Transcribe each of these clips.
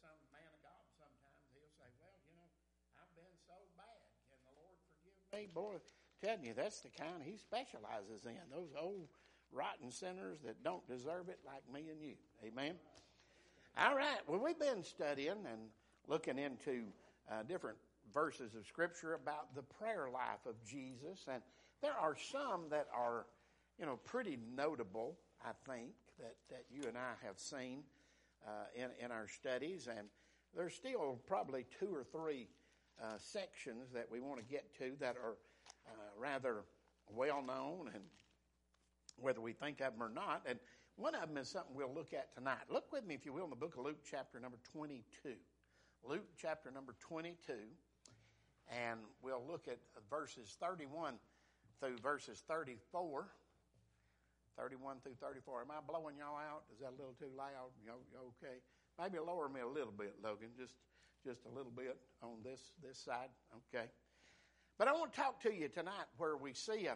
some man of God, sometimes he'll say, well, I've been so bad. Can the Lord forgive me? Boy, telling you, that's the kind he specializes in. Those old rotten sinners that don't deserve it like me and you. Amen? All right. Well, we've been studying and looking into different verses of Scripture about the prayer life of Jesus. And there are some that are, pretty notable, I think, that you and I have seen in our studies. And there's still probably 2 or 3 sections that we want to get to that are rather well known, and whether we think of them or not. And one of them is something we'll look at tonight. Look with me, if you will, in the book of Luke, chapter number 22. Luke, chapter number 22. And we'll look at verses 31 through verses 34. 31 through 34. Am I blowing y'all out? Is that a little too loud? You okay? Maybe lower me a little bit, Logan. Just a little bit on this side. Okay. But I want to talk to you tonight where we see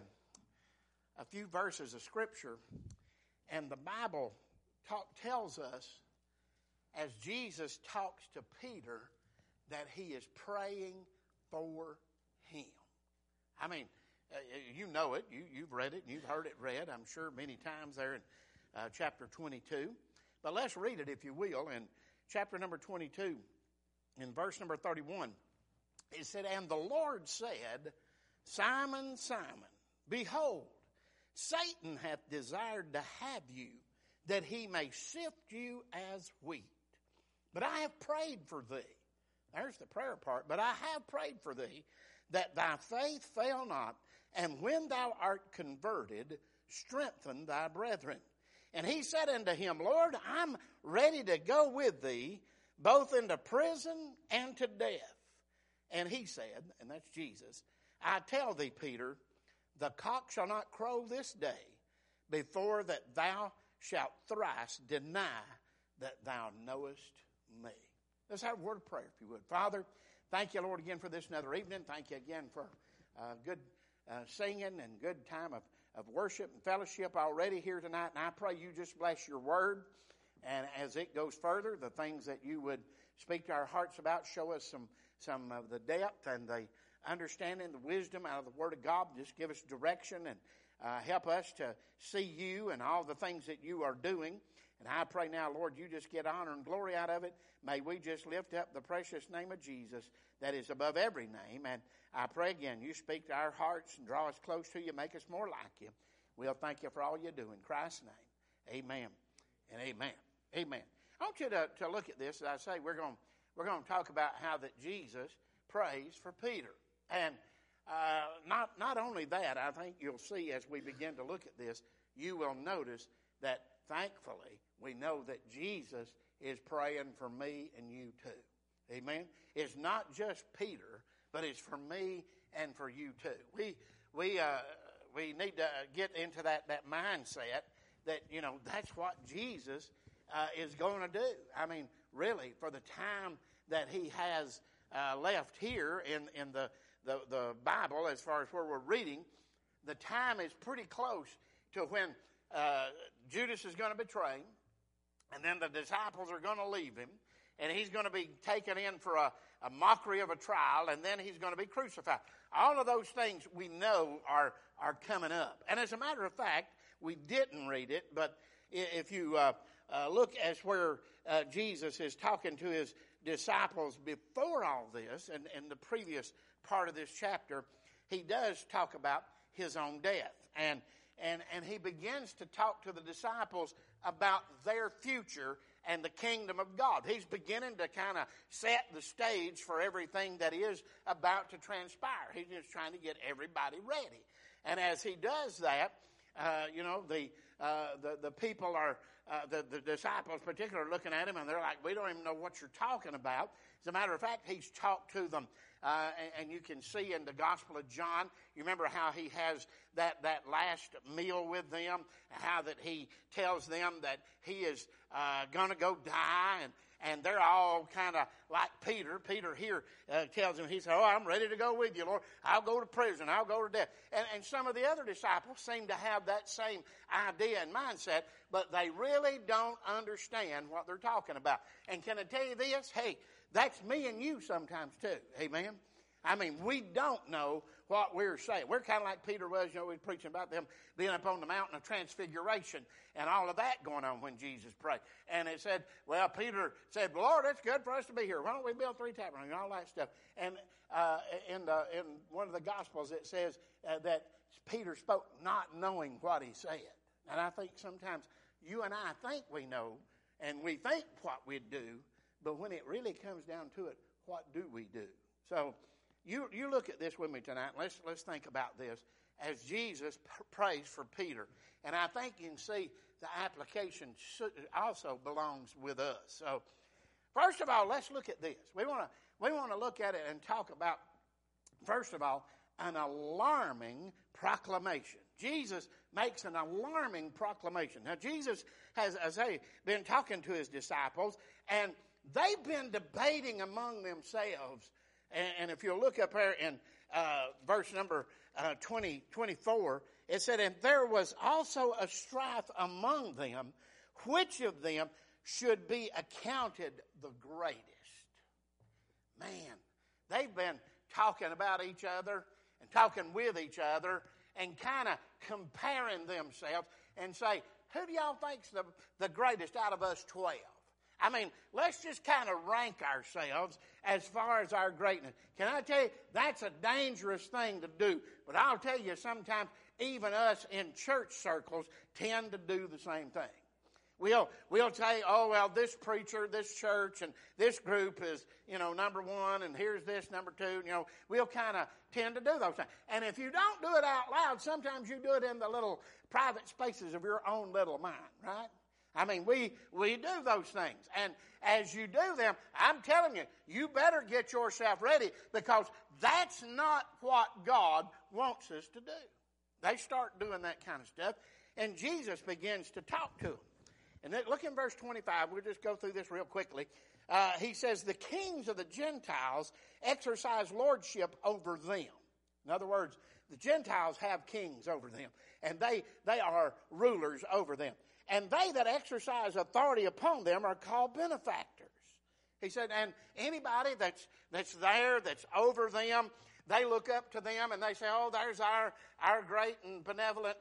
a few verses of Scripture, and the Bible tells us, as Jesus talks to Peter, that he is praying for him. I mean, you know it. You've read it. You've heard it read, I'm sure, many times there in chapter 22. But let's read it, if you will, in chapter number 22, in verse number 31. It said, "And the Lord said, Simon, Simon, behold, Satan hath desired to have you, that he may sift you as wheat. But I have prayed for thee." There's the prayer part. "But I have prayed for thee, that thy faith fail not, and when thou art converted, strengthen thy brethren. And he said unto him, Lord, I'm ready to go with thee, both into prison and to death. And he said," and that's Jesus, "I tell thee, Peter, the cock shall not crow this day before that thou shalt thrice deny that thou knowest me." Let's have a word of prayer, if you would. Father, thank you, Lord, again for this another evening. Thank you again for good singing and good time of worship and fellowship already here tonight. And I pray you just bless your word. And as it goes further, the things that you would speak to our hearts about, show us some of the depth and the understanding, the wisdom out of the Word of God. Just give us direction and help us to see you and all the things that you are doing. And I pray now, Lord, you just get honor and glory out of it. May we just lift up the precious name of Jesus that is above every name. And I pray again, you speak to our hearts and draw us close to you, make us more like you. We'll thank you for all you do in Christ's name. Amen and amen. Amen. I want you to look at this. As I say, we're going to talk about how that Jesus prays for Peter. And not only that, I think you'll see as we begin to look at this, you will notice that thankfully we know that Jesus is praying for me and you too. Amen. It's not just Peter, but it's for me and for you too. We need to get into that mindset that, that's what Jesus is going to do. I mean, really, for the time that he has left here in the Bible, as far as where we're reading, the time is pretty close to when Judas is going to betray him, and then the disciples are going to leave him, and he's going to be taken in for a mockery of a trial, and then he's going to be crucified. All of those things we know are coming up. And as a matter of fact, we didn't read it, but if you look as where Jesus is talking to his disciples before all this, and in the previous part of this chapter, he does talk about his own death. And he begins to talk to the disciples about their future and the kingdom of God. He's beginning to kind of set the stage for everything that is about to transpire. He's just trying to get everybody ready. And as he does that, the people are, the disciples particularly are looking at him, and they're like, we don't even know what you're talking about. As a matter of fact, he's talked to them, and you can see in the Gospel of John, you remember how he has that last meal with them, how that he tells them that he is going to go die, and they're all kind of like Peter. Peter here tells him, he said, oh, I'm ready to go with you, Lord. I'll go to prison. I'll go to death. And some of the other disciples seem to have that same idea and mindset, but they really don't understand what they're talking about. And can I tell you this? Hey, that's me and you sometimes too. Amen? I mean, we don't know what we're saying. We're kind of like Peter was, we were preaching about them being up on the mountain of transfiguration and all of that going on when Jesus prayed. And it said, well, Peter said, Lord, it's good for us to be here. Why don't we build 3 tabernacles and all that stuff? And in one of the Gospels it says that Peter spoke not knowing what he said. And I think sometimes you and I think we know and we think what we do, but when it really comes down to it, what do we do? So you look at this with me tonight. Let's think about this as Jesus prays for Peter. And I think you can see the application also belongs with us. So first of all, let's look at this. We want to look at it and talk about, first of all, an alarming proclamation. Jesus makes an alarming proclamation. Now, Jesus has, as I say, been talking to his disciples, and they've been debating among themselves. And if you'll look up here in verse number 24, it said, and there was also a strife among them, which of them should be accounted the greatest. Man, they've been talking about each other and talking with each other and kind of comparing themselves and say, who do y'all think's the greatest out of us 12? I mean, let's just kind of rank ourselves as far as our greatness. Can I tell you, that's a dangerous thing to do. But I'll tell you, sometimes even us in church circles tend to do the same thing. We'll say, oh, well, this preacher, this church, and this group is, number one, and here's this, number two. We'll kind of tend to do those things. And if you don't do it out loud, sometimes you do it in the little private spaces of your own little mind, right? I mean, we do those things. And as you do them, I'm telling you, you better get yourself ready, because that's not what God wants us to do. They start doing that kind of stuff, and Jesus begins to talk to them. And then look in verse 25. We'll just go through this real quickly. He says, the kings of the Gentiles exercise lordship over them. In other words, the Gentiles have kings over them, and they are rulers over them. And they that exercise authority upon them are called benefactors. He said, and anybody that's there, that's over them, they look up to them and they say, oh, there's our great and benevolent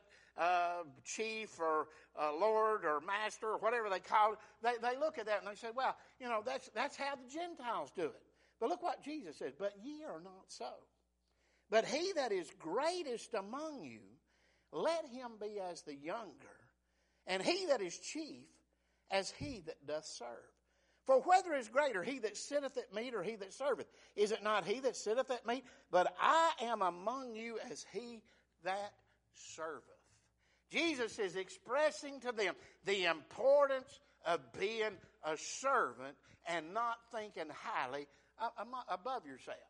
chief or lord or master or whatever they call it. They look at that and they say, well, that's how the Gentiles do it. But look what Jesus said, but ye are not so. But he that is greatest among you, let him be as the younger, and he that is chief as he that doth serve. For whether is greater, he that sitteth at meat or he that serveth? Is it not he that sitteth at meat? But I am among you as he that serveth. Jesus is expressing to them the importance of being a servant and not thinking highly above yourselves.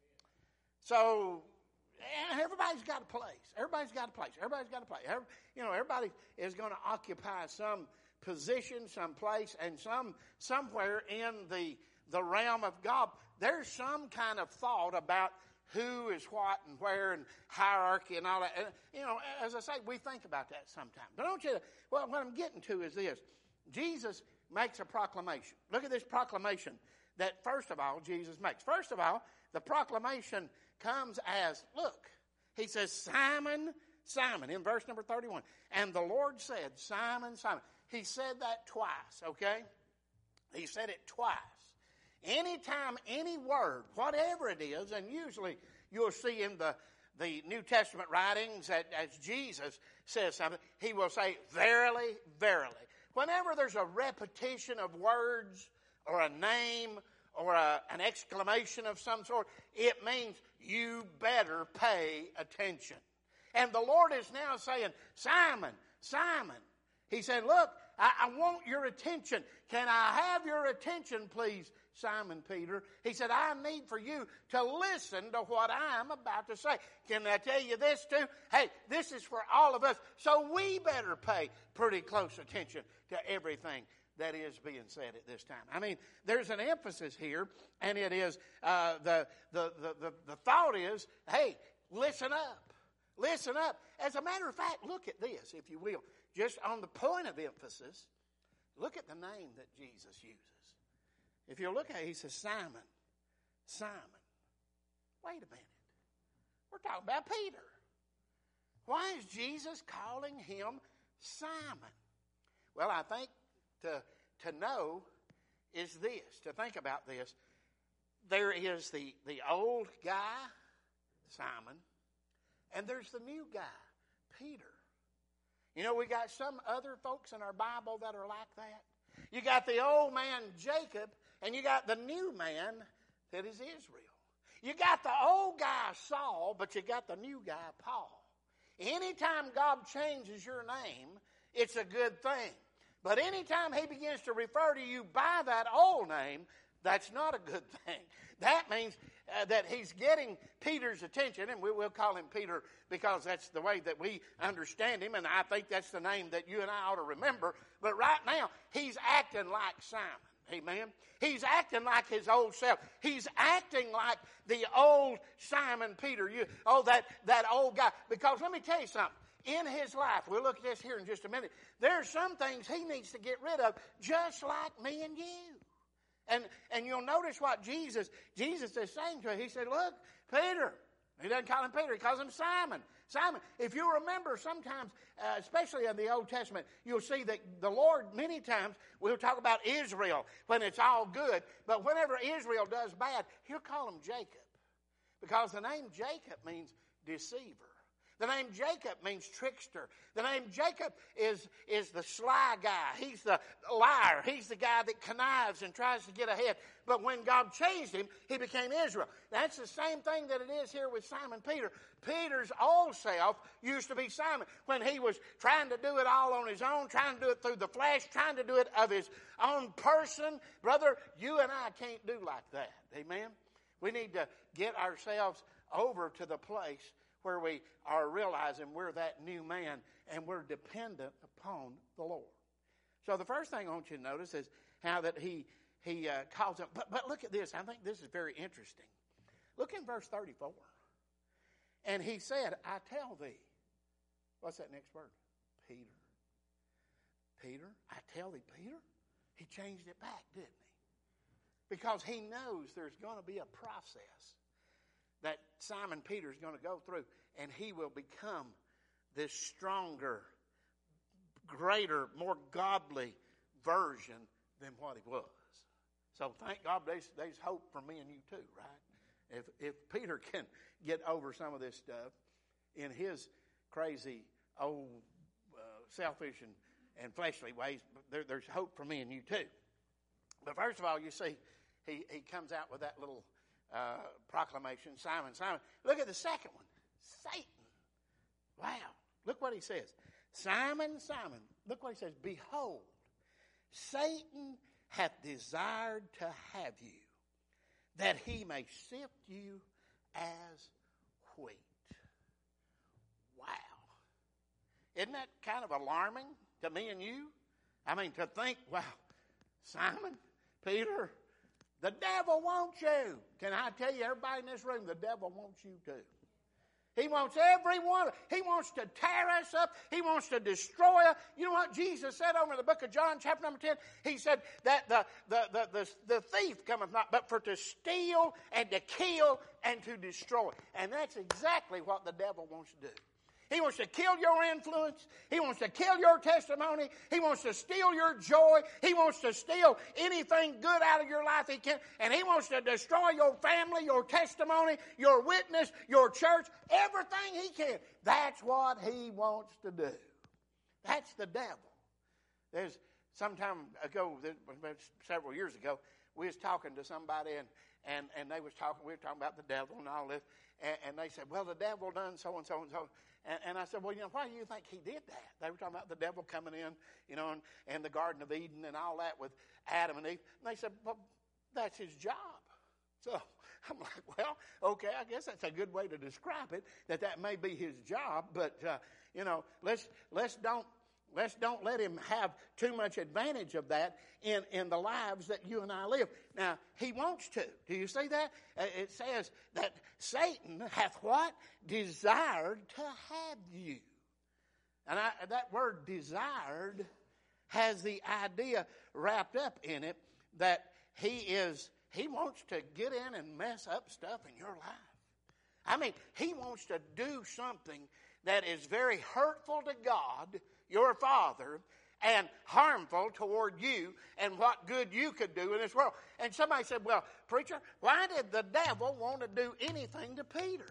So, everybody's got a place. Everybody's got a place. Everybody's got a place. Everybody is going to occupy some position, some place, and somewhere in the realm of God, there's some kind of thought about who is what and where and hierarchy and all that. And, as I say, we think about that sometimes. But what I'm getting to is this. Jesus makes a proclamation. Look at this proclamation that, first of all, Jesus makes. First of all, the proclamation comes as, look, he says, Simon, Simon, in verse number 31. And the Lord said, Simon, Simon. He said that twice, okay? He said it twice. Anytime, any word, whatever it is, and usually you'll see in the New Testament writings that as Jesus says something, he will say, verily, verily. Whenever there's a repetition of words or a name or an exclamation of some sort, it means you better pay attention. And the Lord is now saying, Simon, Simon. He said, look, I want your attention. Can I have your attention, please, Simon Peter? He said, I need for you to listen to what I'm about to say. Can I tell you this too? Hey, this is for all of us, so we better pay pretty close attention to everything that is being said at this time. I mean, there's an emphasis here, and it is the thought is, hey, listen up. Listen up. As a matter of fact, look at this, if you will. Just on the point of emphasis, look at the name that Jesus uses. If you look at it, he says, Simon, Simon. Wait a minute. We're talking about Peter. Why is Jesus calling him Simon? Well, I think to know is this, to think about this. There is the old guy, Simon, and there's the new guy, Peter. You know, we got some other folks in our Bible that are like that. You got the old man, Jacob, and you got the new man that is Israel. You got the old guy, Saul, but you got the new guy, Paul. Anytime God changes your name, it's a good thing. But anytime he begins to refer to you by that old name, that's not a good thing. That means that he's getting Peter's attention, and we'll call him Peter because that's the way that we understand him, and I think that's the name that you and I ought to remember. But right now, he's acting like Simon. Amen? He's acting like his old self. He's acting like the old Simon Peter. That old guy. Because let me tell you something. In his life, we'll look at this here in just a minute, there are some things he needs to get rid of, just like me and you. And you'll notice what Jesus is saying to him. He said, look, Peter. He doesn't call him Peter. He calls him Simon. Simon. If you remember, sometimes, especially in the Old Testament, you'll see that the Lord, many times, will talk about Israel when it's all good. But whenever Israel does bad, he'll call him Jacob. Because the name Jacob means deceiver. The name Jacob means trickster. The name Jacob is the sly guy. He's the liar. He's the guy that connives and tries to get ahead. But when God changed him, he became Israel. That's the same thing that it is here with Simon Peter. Peter's old self used to be Simon when he was trying to do it all on his own, trying to do it through the flesh, trying to do it of his own person. Brother, you and I can't do like that. Amen? We need to get ourselves over to the place where we are realizing we're that new man and we're dependent upon the Lord. So the first thing I want you to notice is how that he calls him. But look at this. I think this is very interesting. Look in verse 34. And he said, I tell thee. What's that next word? Peter. Peter, I tell thee, Peter. He changed it back, didn't he? Because he knows there's going to be a process that Simon Peter is going to go through, and he will become this stronger, greater, more godly version than what he was. So thank God there's hope for me and you too, right? If Peter can get over some of this stuff in his crazy, old, selfish and fleshly ways, there's hope for me and you too. But first of all, you see, he comes out with that little proclamation, Simon, Simon. Look at the second one, Satan. Wow. Look what he says. Simon, Simon. Look what he says. Behold, Satan hath desired to have you, that he may sift you as wheat. Wow. Isn't that kind of alarming to me and you? I mean, to think, wow, Simon, Peter, the devil wants you. Can I tell you, everybody in this room, the devil wants you too. He wants everyone. He wants to tear us up. He wants to destroy us. You know what Jesus said over in the book of John, chapter number 10? He said that the thief cometh not, but for to steal and to kill and to destroy. And that's exactly what the devil wants to do. He wants to kill your influence. He wants to kill your testimony. He wants to steal your joy. He wants to steal anything good out of your life he can. And he wants to destroy your family, your testimony, your witness, your church, everything he can. That's what he wants to do. That's the devil. There's some time ago, several years ago, we was talking to somebody and we were talking about the devil and all this. And they said, well, the devil done so and so and so. And I said, well, why do you think he did that? They were talking about the devil coming in, and the Garden of Eden and all that with Adam and Eve. And they said, well, that's his job. So I'm like, well, okay, I guess that's a good way to describe it, that may be his job. But, let's don't Let's don't let him have too much advantage of that in the lives that you and I live. Now, he wants to. Do you see that? It says that Satan hath what? Desired to have you. And that word desired has the idea wrapped up in it that he wants to get in and mess up stuff in your life. I mean, he wants to do something that is very hurtful to God, your Father, and harmful toward you and what good you could do in this world. And somebody said, well, preacher, why did the devil want to do anything to Peter?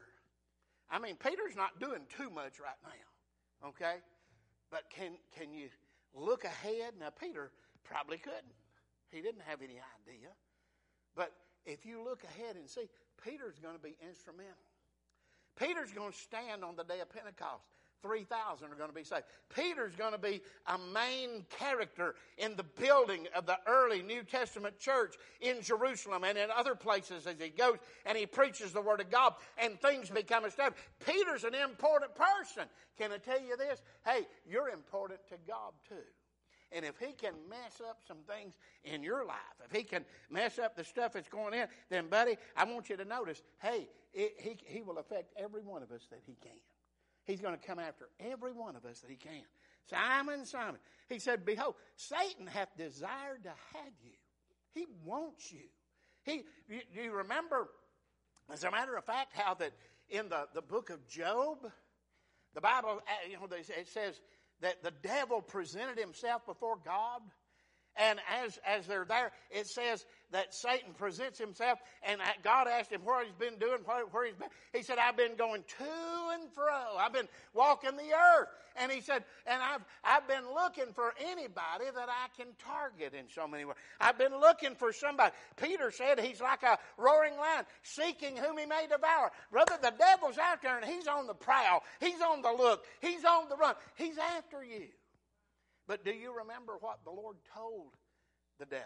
I mean, Peter's not doing too much right now, okay? But can you look ahead? Now, Peter probably couldn't. He didn't have any idea. But if you look ahead and see, Peter's going to be instrumental. Peter's going to stand on the day of Pentecost. 3,000 are going to be saved. Peter's going to be a main character in the building of the early New Testament church in Jerusalem and in other places as he goes and he preaches the Word of God and things become established. Peter's an important person. Can I tell you this? Hey, you're important to God too. And if he can mess up some things in your life, if he can mess up the stuff that's going in, then, buddy, I want you to notice, hey, he will affect every one of us that he can. He's going to come after every one of us that he can. Simon, Simon. He said, behold, Satan hath desired to have you. He wants you. Do you remember, as a matter of fact, how that in the book of Job, the Bible, it says that the devil presented himself before God. And as they're there, it says that Satan presents himself, and God asked him what he's been doing, where he's been. He said, I've been going to and fro. I've been walking the earth. And he said, and I've been looking for anybody that I can target in so many ways. I've been looking for somebody. Peter said he's like a roaring lion, seeking whom he may devour. Brother, the devil's out there, and he's on the prowl. He's on the look. He's on the run. He's after you. But do you remember what the Lord told the devil?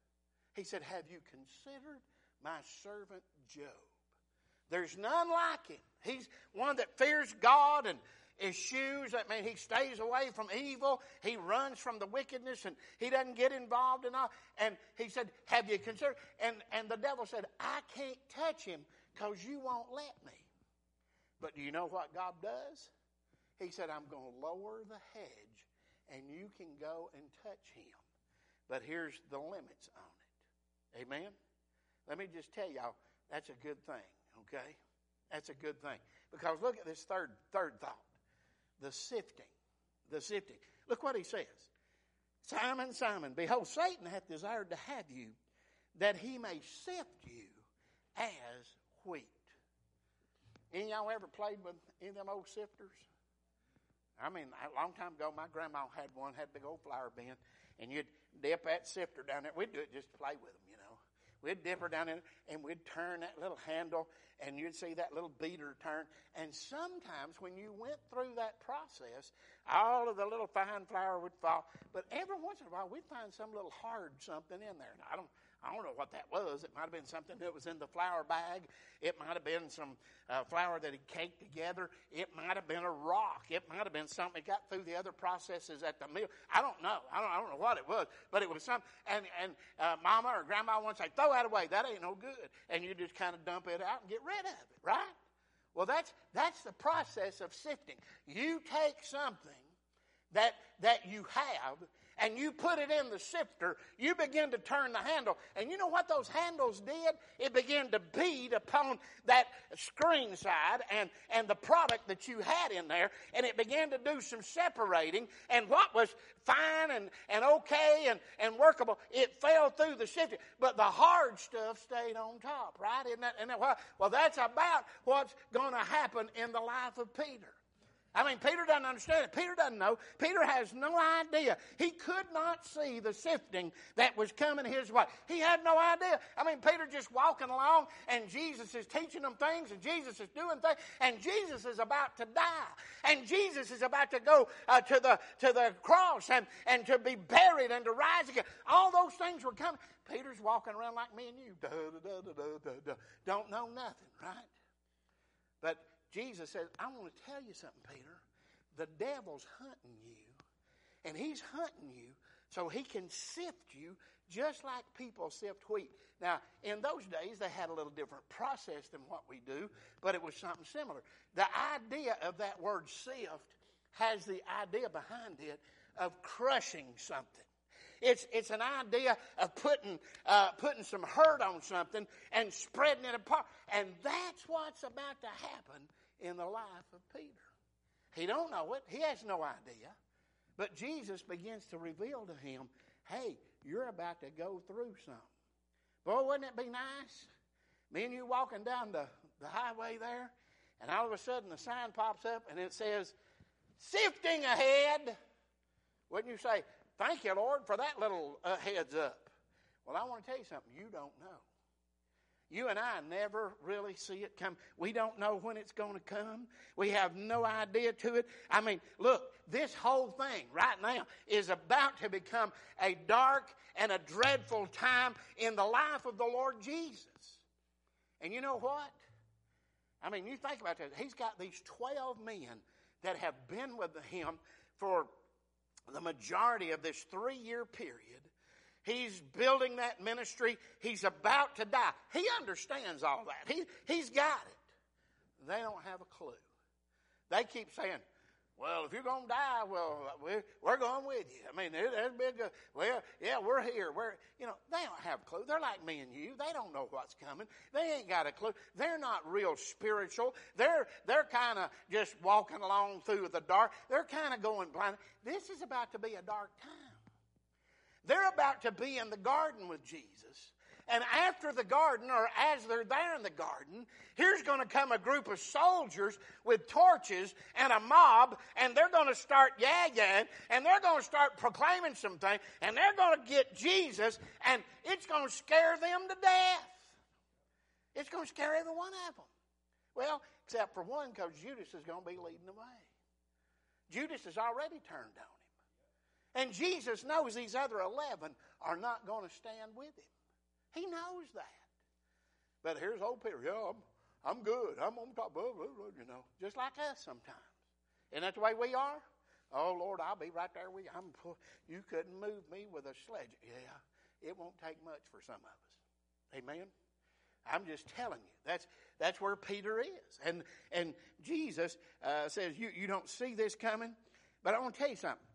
He said, have you considered my servant Job? There's none like him. He's one that fears God and eschews. I mean, he stays away from evil. He runs from the wickedness and he doesn't get involved in all. And he said, have you considered? And the devil said, I can't touch him because you won't let me. But do you know what God does? He said, I'm going to lower the hedge and you can go and touch him. But here's the limits on it. Amen? Let me just tell y'all, that's a good thing, okay? That's a good thing. Because look at this third thought. The sifting. The sifting. Look what he says. Simon, Simon, behold, Satan hath desired to have you, that he may sift you as wheat. Any of y'all ever played with any of them old sifters? I mean, a long time ago, my grandma had one, had a big old flour bin, and you'd dip that sifter down there. We'd do it just to play with them, you know. We'd dip her down in, and we'd turn that little handle, and you'd see that little beater turn. And sometimes when you went through that process, all of the little fine flour would fall. But every once in a while, we'd find some little hard something in there. Now, I don't know what that was. It might have been something that was in the flour bag. It might have been some flour that he caked together. It might have been a rock. It might have been something that got through the other processes at the mill. I don't know. I don't know what it was, but it was something. And Mama or Grandma once say, throw that away. That ain't no good. And you just kind of dump it out and get rid of it, right? Well, that's the process of sifting. You take something that you have, and you put it in the sifter, you begin to turn the handle. And you know what those handles did? It began to beat upon that screen side and the product that you had in there, and it began to do some separating. And what was fine and okay and workable, it fell through the sifter. But the hard stuff stayed on top, right? Isn't that what? Well, that's about what's going to happen in the life of Peter. I mean, Peter doesn't understand it. Peter doesn't know. Peter has no idea. He could not see the sifting that was coming his way. He had no idea. I mean, Peter just walking along, and Jesus is teaching them things, and Jesus is doing things, and Jesus is about to die, and Jesus is about to go to the cross and to be buried and to rise again. All those things were coming. Peter's walking around like me and you. Don't know nothing, right? But Jesus says, I want to tell you something, Peter. The devil's hunting you, And he's hunting you so he can sift you just like people sift wheat. Now, in those days, they had a little different process than what we do, but it was something similar. The idea of that word sift has the idea behind it of crushing something. It's an idea of putting some hurt on something and spreading it apart. And that's what's about to happen in the life of Peter. He don't know it. He has no idea. But Jesus begins to reveal to him, hey, you're about to go through something. Boy, wouldn't it be nice? Me and you walking down the highway there, and all of a sudden the sign pops up and it says, sifting ahead. Wouldn't you say, thank you, Lord, for that little heads up? Well, I want to tell you something. You don't know. You and I never really see it come. We don't know when it's going to come. We have no idea to it. I mean, look, this whole thing right now is about to become a dark and a dreadful time in the life of the Lord Jesus. And you know what? I mean, you think about that. He's got these 12 men that have been with him for the majority of this 3-year period. He's building that ministry. He's about to die. He understands all that. He's got it. They don't have a clue. They keep saying, well, if you're going to die, well, we're going with you. I mean, there's big, well, yeah, we're here. They don't have a clue. They're like me and you. They don't know what's coming. They ain't got a clue. They're not real spiritual. They're kind of just walking along through the dark. They're kind of going blind. This is about to be a dark time. They're about to be in the garden with Jesus. And after the garden, or as they're there in the garden, here's going to come a group of soldiers with torches and a mob, and they're going to start yah-yahing, and they're going to start proclaiming some things, and they're going to get Jesus, and it's going to scare them to death. It's going to scare every one of them. Well, except for one, because Judas is going to be leading the way. Judas has already turned on him. And Jesus knows these other 11 are not going to stand with him. He knows that. But here's old Peter. Yeah, I'm good. I'm on top. Just like us sometimes. Isn't that the way we are? Oh, Lord, I'll be right there with you. You couldn't move me with a sledge. Yeah, it won't take much for some of us. Amen? I'm just telling you. That's where Peter is. And Jesus says, you don't see this coming? But I want to tell you something.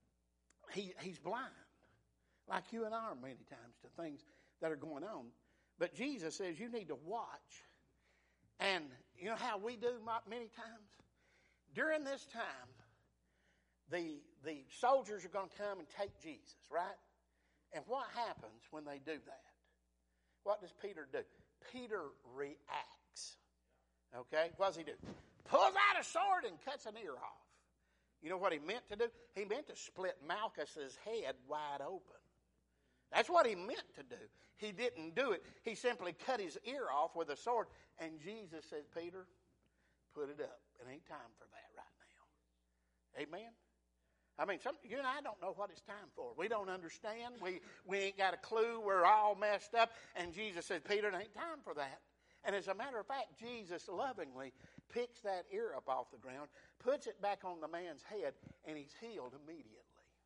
He's blind, like you and I are many times to things that are going on. But Jesus says you need to watch. And you know how we do many times? During this time, the soldiers are going to come and take Jesus, right? And what happens when they do that? What does Peter do? Peter reacts. Okay? What does he do? Pulls out a sword and cuts an ear off. You know what he meant to do? He meant to split Malchus's head wide open. That's what he meant to do. He didn't do it. He simply cut his ear off with a sword. And Jesus said, Peter, put it up. It ain't time for that right now. Amen? I mean, you and I don't know what it's time for. We don't understand. We ain't got a clue. We're all messed up. And Jesus said, Peter, it ain't time for that. And as a matter of fact, Jesus lovingly picks that ear up off the ground, puts it back on the man's head, and he's healed immediately.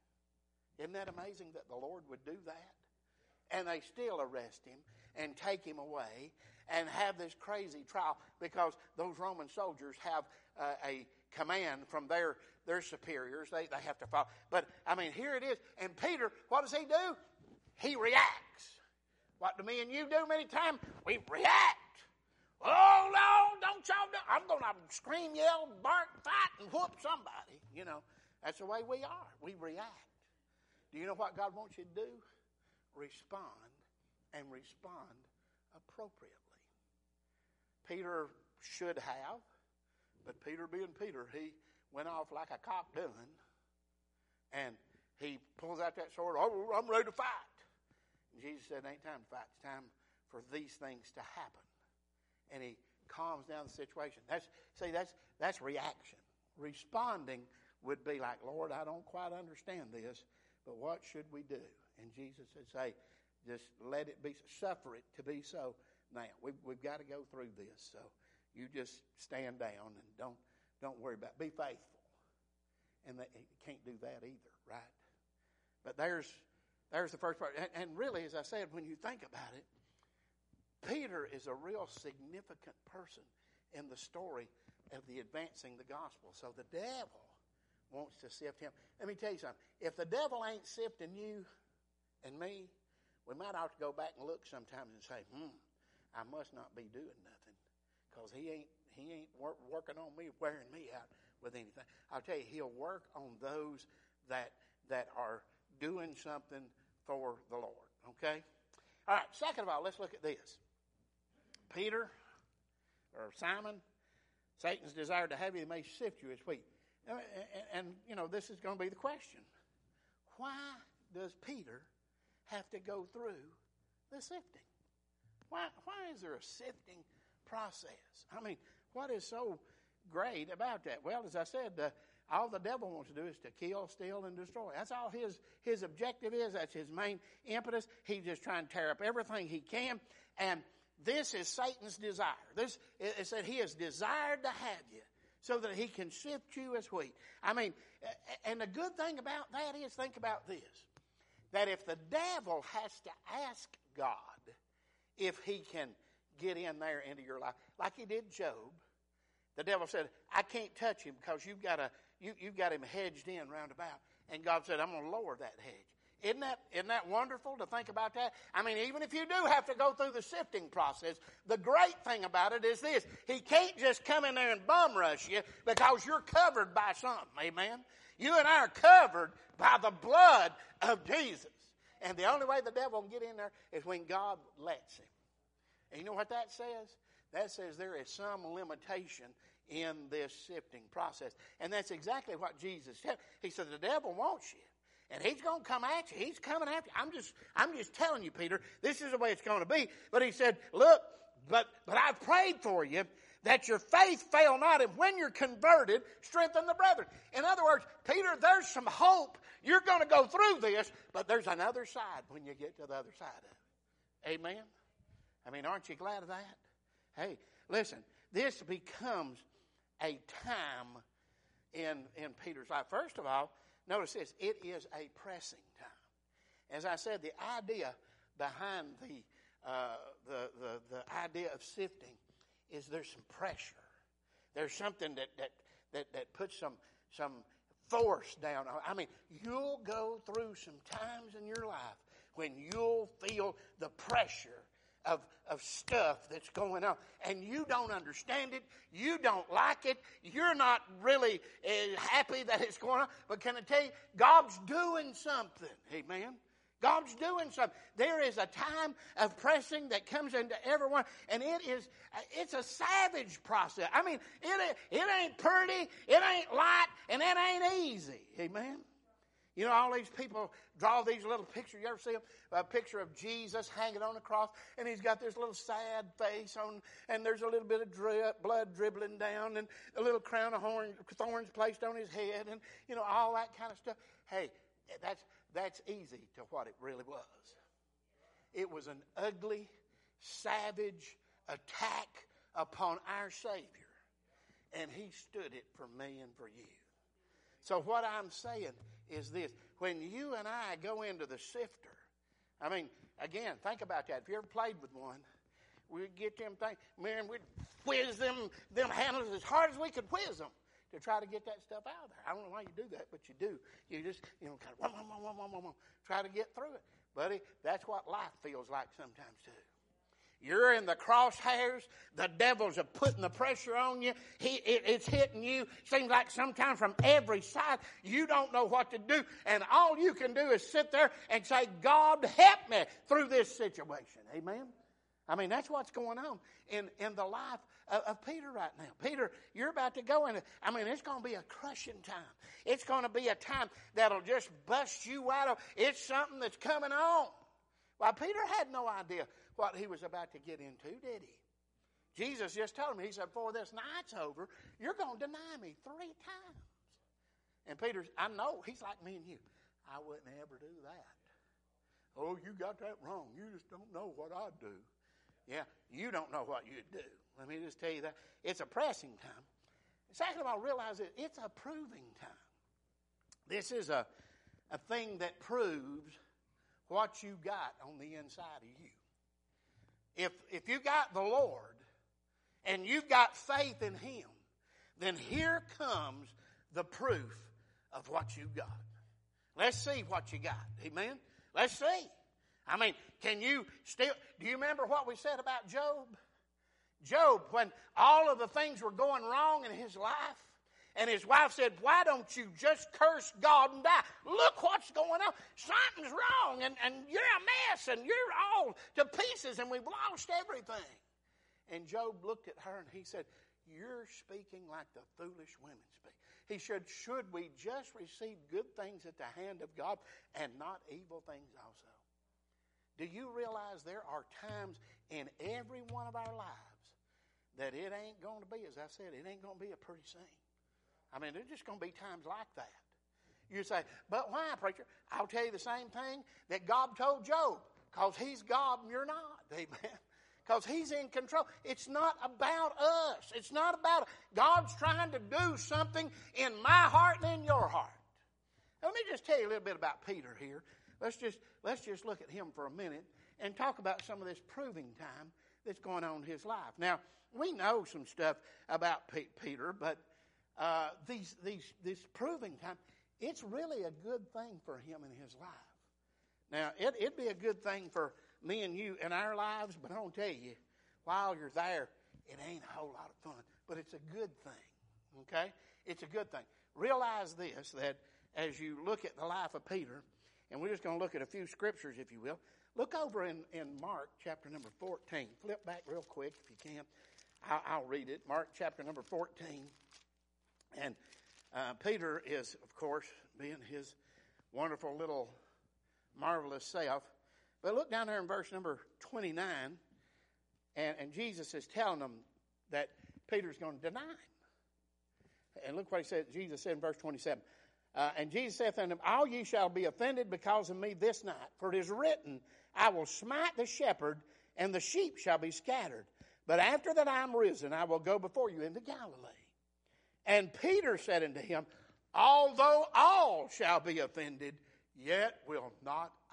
Isn't that amazing that the Lord would do that? And they still arrest him and take him away and have this crazy trial because those Roman soldiers have a command from their superiors. They have to follow. But, I mean, here it is. And Peter, what does he do? He reacts. What do me and you do many times? We react. Oh, no, don't y'all do. I'm going to scream, yell, bark, fight, and whoop somebody. You know, that's the way we are. We react. Do you know what God wants you to do? Respond, and respond appropriately. Peter should have, but Peter being Peter, he went off like a cock doing, and he pulls out that sword. Oh, I'm ready to fight. And Jesus said, it ain't time to fight. It's time for these things to happen. And he calms down the situation. That's reaction. Responding would be like, Lord, I don't quite understand this, but what should we do? And Jesus would say, just let it be, suffer it to be so. Now, we've got to go through this, so you just stand down and don't worry about it. Be faithful. And they can't do that either, right? But there's the first part. And really, as I said, when you think about it, Peter is a real significant person in the story of the advancing the gospel. So the devil wants to sift him. Let me tell you something. If the devil ain't sifting you and me, we might have to go back and look sometimes and say, I must not be doing nothing, because he ain't working on me, wearing me out with anything. I'll tell you, he'll work on those that are doing something for the Lord. Okay? All right, second of all, let's look at this. Peter, or Simon, Satan's desire to have you may sift you as wheat. And this is going to be the question. Why does Peter have to go through the sifting? Why is there a sifting process? I mean, what is so great about that? Well, as I said, all the devil wants to do is to kill, steal, and destroy. That's all his objective is. That's his main impetus. He's just trying to tear up everything he can. And this is Satan's desire. It said he has desired to have you so that he can sift you as wheat. I mean, and the good thing about that is, think about this, that if the devil has to ask God if he can get in there into your life, like he did Job, the devil said, I can't touch him because you've got him hedged in round about. And God said, I'm going to lower that hedge. Isn't that wonderful to think about that? I mean, even if you do have to go through the sifting process, the great thing about it is this. He can't just come in there and bum rush you because you're covered by something. Amen? You and I are covered by the blood of Jesus. And the only way the devil can get in there is when God lets him. And you know what that says? That says there is some limitation in this sifting process. And that's exactly what Jesus said. He said the devil wants you. And he's going to come at you. He's coming after you. I'm just telling you, Peter, this is the way it's going to be. But he said, look, but I've prayed for you that your faith fail not. And when you're converted, strengthen the brethren. In other words, Peter, there's some hope. You're going to go through this, but there's another side when you get to the other side of it. Amen? I mean, aren't you glad of that? Hey, listen, this becomes a time in Peter's life. First of all, notice this, it is a pressing time. As I said, the idea behind the idea of sifting is there's some pressure. There's something that puts some force down. I mean, you'll go through some times in your life when you'll feel the pressure of stuff that's going on. And you don't understand it. You don't like it. You're not really happy that it's going on. But can I tell you, God's doing something. Amen. God's doing something. There is a time of pressing that comes into everyone, and it's a savage process. I mean, it ain't pretty, it ain't light, and it ain't easy. Amen. You know, all these people draw these little pictures. You ever see them? A picture of Jesus hanging on the cross, and he's got this little sad face on, and there's a little bit of blood dribbling down, and a little crown of thorns placed on his head, and, you know, all that kind of stuff. Hey, that's easy to what it really was. It was an ugly, savage attack upon our Savior, and he stood it for me and for you. So what I'm saying is this. When you and I go into the sifter, I mean, again, think about that. If you ever played with one, we'd get them things, man, we'd whiz them handles as hard as we could whiz them to try to get that stuff out of there. I don't know why you do that, but you do. You just, kind of try to get through it. Buddy, that's what life feels like sometimes too. You're in the crosshairs. The devil's putting the pressure on you. It's hitting you. Seems like sometimes from every side. You don't know what to do. And all you can do is sit there and say, God, help me through this situation. Amen? I mean, that's what's going on in the life of Peter right now. Peter, you're about to go into, I mean, it's going to be a crushing time. It's going to be a time that'll just bust you wide open. It's something that's coming on. Well, Peter had no idea what he was about to get into, did he? Jesus just told him, he said, before this night's over, you're going to deny me 3 times. And Peter, I know, he's like me and you. I wouldn't ever do that. Oh, you got that wrong. You just don't know what I'd do. Yeah, you don't know what you'd do. Let me just tell you that. It's a pressing time. Second of all, realize that it's a proving time. This is a a thing that proves what you got on the inside of you. If you got the Lord and you've got faith in Him, then here comes the proof of what you got. Let's see what you got. Amen? Let's see. I mean, can you still, do you remember what we said about Job? Job, when all of the things were going wrong in his life, and his wife said, why don't you just curse God and die? Look what's going on. Something's wrong, and you're a mess, and you're all to pieces, and we've lost everything. And Job looked at her, and he said, you're speaking like the foolish women speak. He said, should we just receive good things at the hand of God and not evil things also? Do you realize there are times in every one of our lives that it ain't going to be, as I said, it ain't going to be a pretty scene. I mean, there's just going to be times like that. You say, but why, preacher? I'll tell you the same thing that God told Job, because He's God and you're not. Amen. Because He's in control. It's not about us. It's not about God's trying to do something in my heart and in your heart. Let me just tell you a little bit about Peter here. Let's just look at him for a minute and talk about some of this proving time that's going on in his life. Now, we know some stuff about Peter, but this proving time, it's really a good thing for him in his life. Now, it'd be a good thing for me and you in our lives, but I'll tell you, while you're there, it ain't a whole lot of fun. But it's a good thing, okay? It's a good thing. Realize this, that as you look at the life of Peter, and we're just going to look at a few scriptures, if you will. Look over in Mark chapter number 14. Flip back real quick if you can. I'll read it. Mark chapter number 14. And Peter is, of course, being his wonderful little marvelous self. But look down there in verse number 29. And Jesus is telling them that Peter's going to deny him. And look what Jesus said in verse 27. And Jesus saith unto them, all ye shall be offended because of me this night. For it is written, I will smite the shepherd, and the sheep shall be scattered. But after that I am risen, I will go before you into Galilee. And Peter said unto him, although all shall be offended, yet will not I.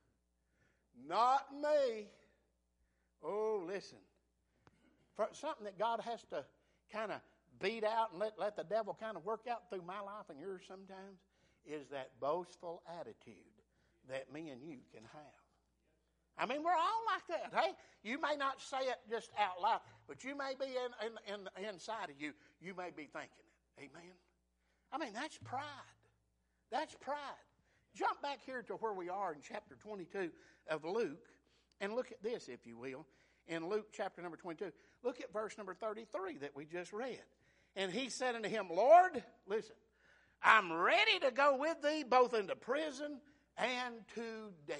Not me. Oh, listen. For something that God has to kind of beat out and let the devil kind of work out through my life and yours sometimes is that boastful attitude that me and you can have. I mean, we're all like that. Hey, you may not say it just out loud, but you may be inside of you, you may be thinking it. Amen? I mean, that's pride. That's pride. Jump back here to where we are in chapter 22 of Luke and look at this, if you will. In Luke chapter number 22, look at verse number 33 that we just read. And he said unto him, Lord, listen, I'm ready to go with thee both into prison and to death.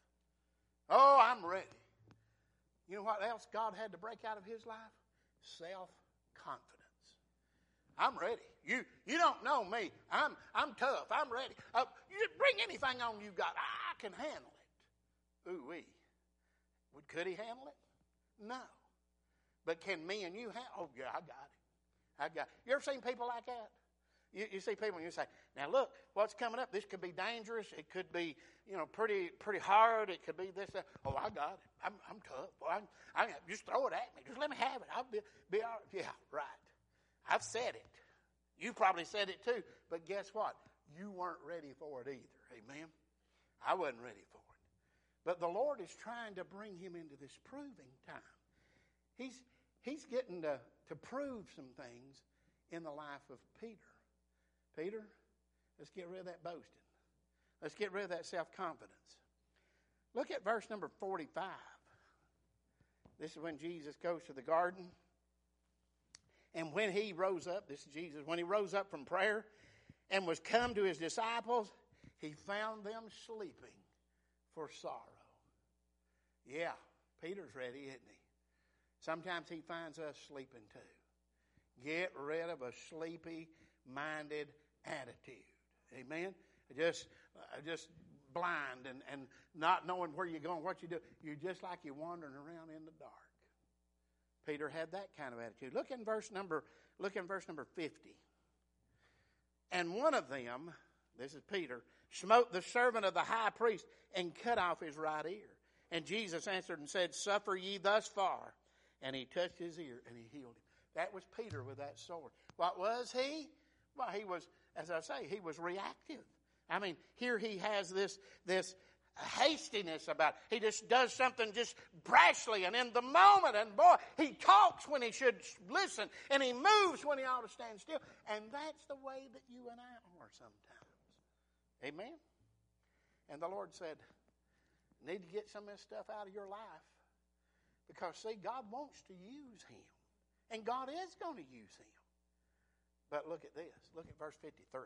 Oh, I'm ready. You know what else God had to break out of his life? Self-confidence. I'm ready. You don't know me. I'm tough. I'm ready. You bring anything on you got. I can handle it. Ooh-wee. Could he handle it? No. But can me and you handle it? Oh, yeah, I got it. You ever seen people like that? You see people and you say, now look, what's coming up? This could be dangerous. It could be, pretty hard. It could be this, that. Oh, I got it. I'm tough. Well, I just throw it at me. Just let me have it. I'll be all right. Yeah, right. I've said it. You probably said it too. But guess what? You weren't ready for it either. Amen? I wasn't ready for it. But the Lord is trying to bring him into this proving time. He's getting to prove some things in the life of Peter. Peter, let's get rid of that boasting. Let's get rid of that self-confidence. Look at verse number 45. This is when Jesus goes to the garden. And when he rose up, this is Jesus, when he rose up from prayer and was come to his disciples, he found them sleeping for sorrow. Yeah, Peter's ready, isn't he? Sometimes he finds us sleeping too. Get rid of a sleepy-minded attitude. Amen? Just blind and not knowing where you're going, what you do. You're just like you're wandering around in the dark. Peter had that kind of attitude. Look in verse number 50. And one of them, this is Peter, smote the servant of the high priest, and cut off his right ear. And Jesus answered and said, Suffer ye thus far. And he touched his ear, and he healed him. That was Peter with that sword. What was he? Well, he was, as I say, he was reactive. I mean, here he has this hastiness about it. He just does something just brashly and in the moment. And boy, he talks when he should listen. And he moves when he ought to stand still. And that's the way that you and I are sometimes. Amen? And the Lord said, need to get some of this stuff out of your life. Because, see, God wants to use him. And God is going to use him. But look at this. Look at verse 53.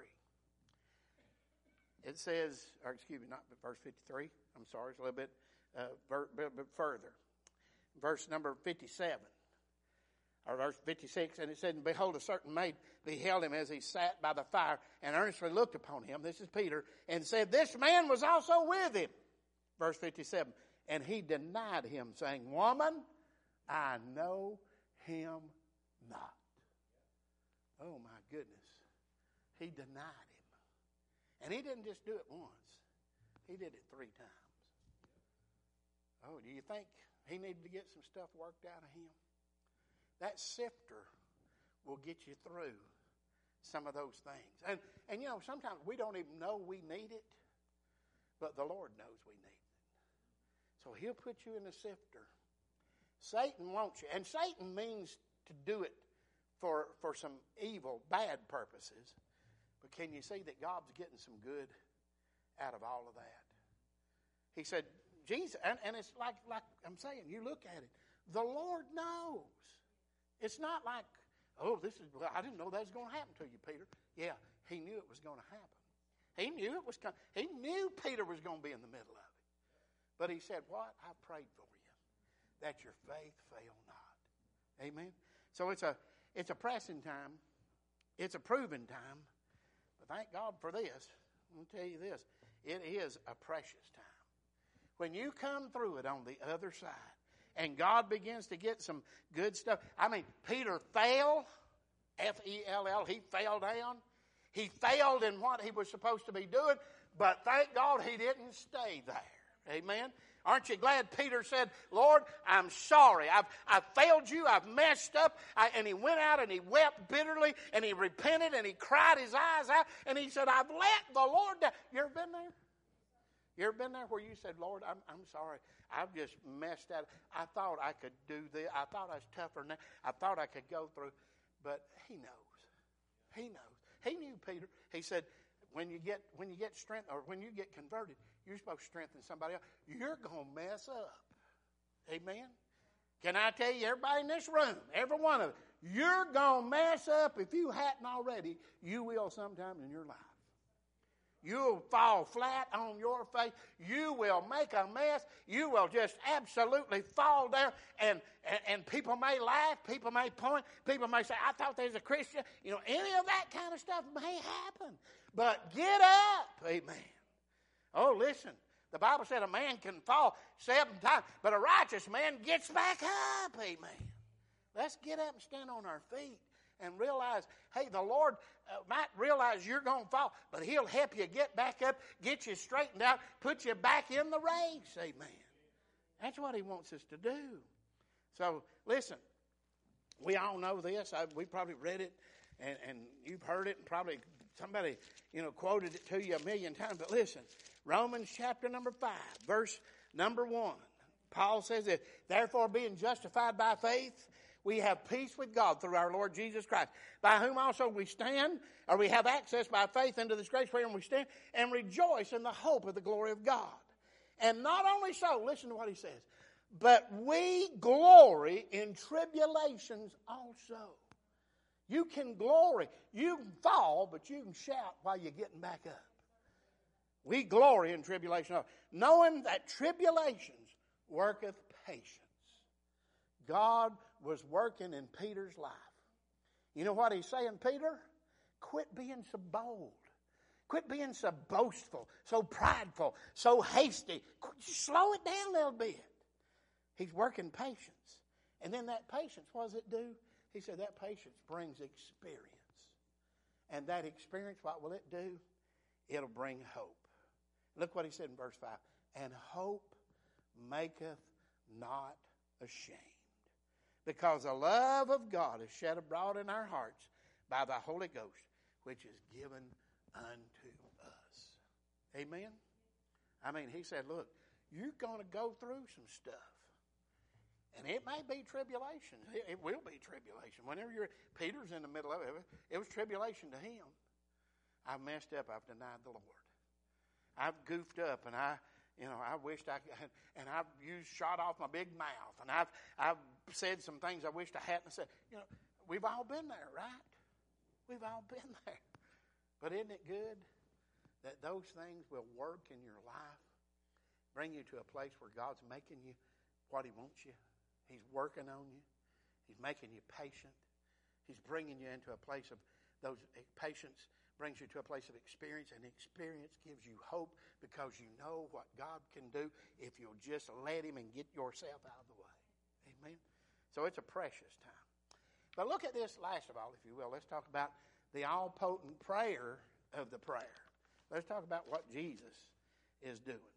It says, or excuse me, not verse 53. I'm sorry, it's a little bit further. Verse number 57, or verse 56, and it said, And behold, a certain maid beheld him as he sat by the fire, and earnestly looked upon him, this is Peter, and said, This man was also with him. Verse 57, and he denied him, saying, Woman, I know him not. Oh, my goodness. He denied him. And he didn't just do it once. He did it 3 times. Oh, do you think he needed to get some stuff worked out of him? That sifter will get you through some of those things. And you know, sometimes we don't even know we need it, but the Lord knows we need it. So he'll put you in the sifter. Satan wants you. And Satan means to do it for some evil, bad purposes. But can you see that God's getting some good out of all of that? He said, Jesus, and it's like I'm saying, you look at it. The Lord knows. It's not like, I didn't know that was going to happen to you, Peter. Yeah, he knew it was going to happen. He knew Peter was going to be in the middle of it. But he said, what? I prayed for you, that your faith fail not. Amen? So it's a pressing time. It's a proving time. But thank God for this. I'm going to tell you this. It is a precious time. When you come through it on the other side, and God begins to get some good stuff. I mean, Peter fell, F-E-L-L, he fell down. He failed in what he was supposed to be doing, but thank God he didn't stay there. Amen? Aren't you glad Peter said, Lord, I'm sorry. I've failed you. I've messed up. And he went out and he wept bitterly and he repented and he cried his eyes out and he said, I've let the Lord down. You ever been there? You ever been there where you said, Lord, I'm sorry. I've just messed up. I thought I could do this. I thought I was tougher than that. I thought I could go through. But he knows. He knows. He knew Peter. He said, when you get strength, or when you get converted, you're supposed to strengthen somebody else. You're going to mess up. Amen? Can I tell you, everybody in this room, every one of you, you're going to mess up. If you hadn't already, you will sometime in your life. You'll fall flat on your face. You will make a mess. You will just absolutely fall down. And people may laugh. People may point. People may say, I thought there's a Christian. You know, any of that kind of stuff may happen. But get up. Amen. Oh, listen. The Bible said a man can fall 7 times, but a righteous man gets back up. Amen. Let's get up and stand on our feet and realize, hey, the Lord might realize you're going to fall, but he'll help you get back up, get you straightened out, put you back in the race. Amen. That's what he wants us to do. So, listen, we all know this. We probably read it, and you've heard it, and probably somebody, quoted it to you a million times. But listen, Romans chapter number 5, verse number 1. Paul says this, therefore being justified by faith, we have peace with God through our Lord Jesus Christ, by whom also we stand, or we have access by faith into this grace wherein we stand, and rejoice in the hope of the glory of God. And not only so, listen to what he says, but we glory in tribulations also. You can glory. You can fall, but you can shout while you're getting back up. We glory in tribulation, knowing that tribulations worketh patience. God was working in Peter's life. You know what he's saying, Peter? Quit being so bold. Quit being so boastful, so prideful, so hasty. Slow it down a little bit. He's working patience. And then that patience, what does it do? He said that patience brings experience. And that experience, what will it do? It'll bring hope. Look what he said in verse 5. And hope maketh not ashamed, because the love of God is shed abroad in our hearts by the Holy Ghost, which is given unto us. Amen? I mean, he said, look, you're going to go through some stuff. And it may be tribulation. It will be tribulation. Whenever Peter's in the middle of it, it was tribulation to him. I've messed up. I've denied the Lord. I've goofed up, and I wished I could, and I've shot off my big mouth, and I've said some things I wished I hadn't said. We've all been there, right? We've all been there. But isn't it good that those things will work in your life, bring you to a place where God's making you what He wants you? He's working on you. He's making you patient. He's bringing you into a place of those patience brings you to a place of experience, and experience gives you hope because you know what God can do if you'll just let Him and get yourself out of the way. Amen? So it's a precious time. But look at this last of all, if you will. Let's talk about the all-potent prayer of the prayer. Let's talk about what Jesus is doing.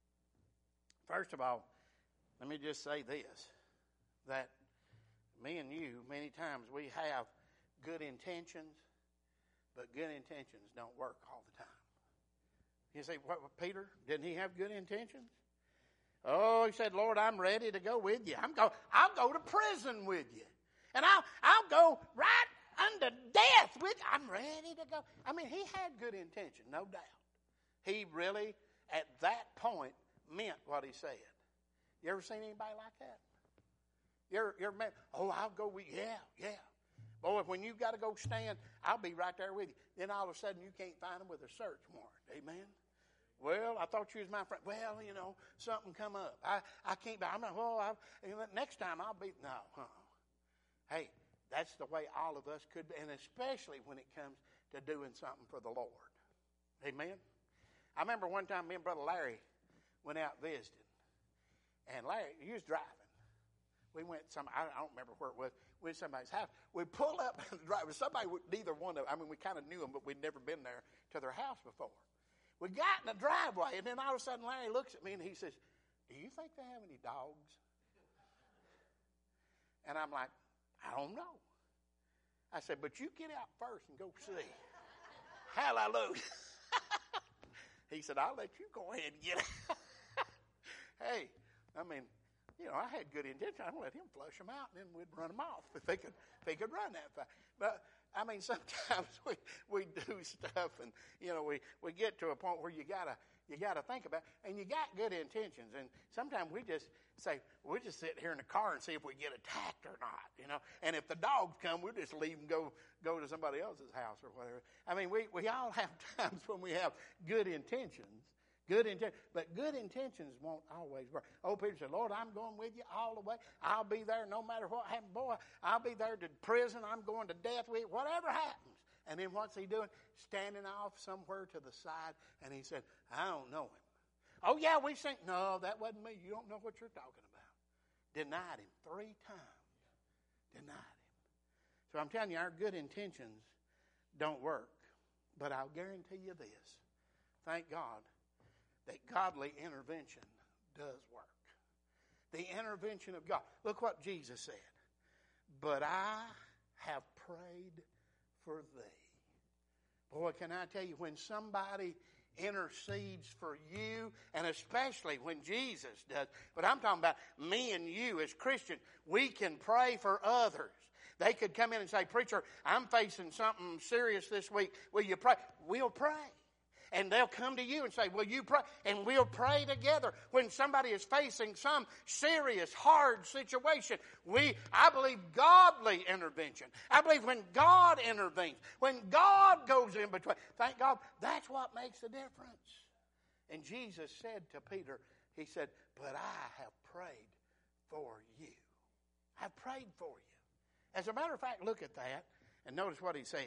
First of all, let me just say this, that me and you, many times we have good intentions, but good intentions don't work all the time. You say, what, Peter, didn't he have good intentions? Oh, he said, Lord, I'm ready to go with you. I'll go to prison with you. And I'll go right unto death with you. I'm ready to go. I mean, he had good intention, no doubt. He really, at that point, meant what he said. You ever seen anybody like that? You ever met, I'll go with you. Yeah. Boy, when you got to go stand, I'll be right there with you. Then all of a sudden you can't find them with a search warrant. Amen? Well, I thought you was my friend. Well, something come up. I can't, I'm not, next time I'll be, no. Hey, that's the way all of us could be, and especially when it comes to doing something for the Lord. Amen? I remember one time me and Brother Larry went out visiting, and Larry, he was driving. We went I don't remember where it was. We went to somebody's house. We pulled up in the driveway. Neither one of them, we kind of knew them, but we'd never been there to their house before. We got in the driveway, and then all of a sudden Larry looks at me and he says, do you think they have any dogs? And I'm like, I don't know. I said, but you get out first and go see. Hallelujah. He said, I'll let you go ahead and get out. Hey, I had good intention. I'd let him flush them out, and then we'd run them off if they could run that fast. But sometimes we do stuff, and we get to a point where you gotta think about it, and you got good intentions, and sometimes we just say we'll just sit here in the car and see if we get attacked or not, And if the dogs come, we'll just leave them go to somebody else's house or whatever. We all have times when we have good intentions. But good intentions won't always work. Peter said, Lord, I'm going with you all the way. I'll be there no matter what happens. Boy, I'll be there to prison. I'm going to death with you. Whatever happens. And then what's he doing? Standing off somewhere to the side. And he said, I don't know him. Oh, yeah, we sing. No, that wasn't me. You don't know what you're talking about. Denied him 3 times. Denied him. So I'm telling you, our good intentions don't work. But I'll guarantee you this. Thank God that godly intervention does work. The intervention of God. Look what Jesus said. But I have prayed for thee. Boy, can I tell you, when somebody intercedes for you, and especially when Jesus does, but I'm talking about me and you as Christians, we can pray for others. They could come in and say, preacher, I'm facing something serious this week. Will you pray? We'll pray. And they'll come to you and say, will you pray? And we'll pray together. When somebody is facing some serious, hard situation, I believe godly intervention. I believe when God intervenes, when God goes in between, thank God, that's what makes the difference. And Jesus said to Peter, he said, but I have prayed for you. I've prayed for you. As a matter of fact, look at that and notice what he says.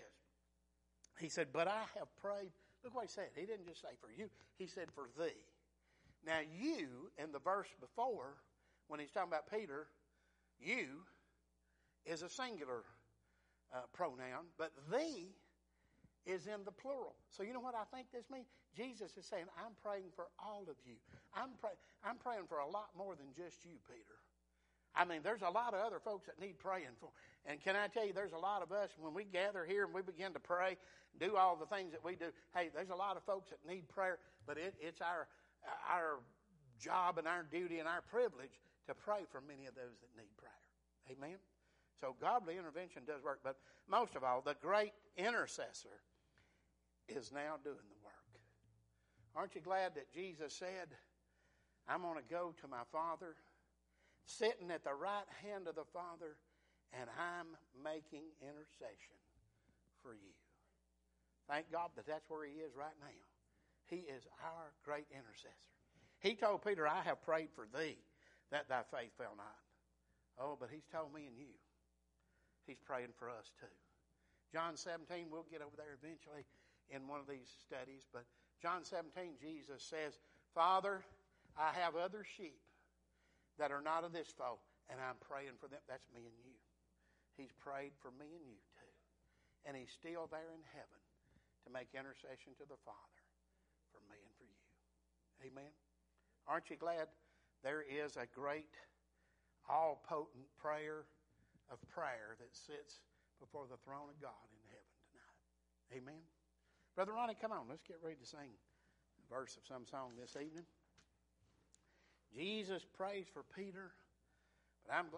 He said, but I have prayed. Look what he said. He didn't just say for you. He said for thee. Now you, in the verse before, when he's talking about Peter, you is a singular pronoun, but thee is in the plural. So you know what I think this means? Jesus is saying, I'm praying for all of you. I'm praying for a lot more than just you, Peter. I mean, there's a lot of other folks that need praying for. And can I tell you, there's a lot of us, when we gather here and we begin to pray, do all the things that we do, hey, there's a lot of folks that need prayer, but it's our job and our duty and our privilege to pray for many of those that need prayer. Amen? So godly intervention does work. But most of all, the great intercessor is now doing the work. Aren't you glad that Jesus said, I'm going to go to my Father, sitting at the right hand of the Father, and I'm making intercession for you. Thank God that that's where he is right now. He is our great intercessor. He told Peter, I have prayed for thee, that thy faith fail not. Oh, but he's told me and you. He's praying for us too. John 17, we'll get over there eventually in one of these studies, but John 17, Jesus says, Father, I have other sheep that are not of this fold, and I'm praying for them. That's me and you. He's prayed for me and you too. And he's still there in heaven to make intercession to the Father for me and for you. Amen? Aren't you glad there is a great, all-potent prayer of prayer that sits before the throne of God in heaven tonight? Amen? Brother Ronnie, come on. Let's get ready to sing a verse of some song this evening. Jesus prays for Peter, but I'm glad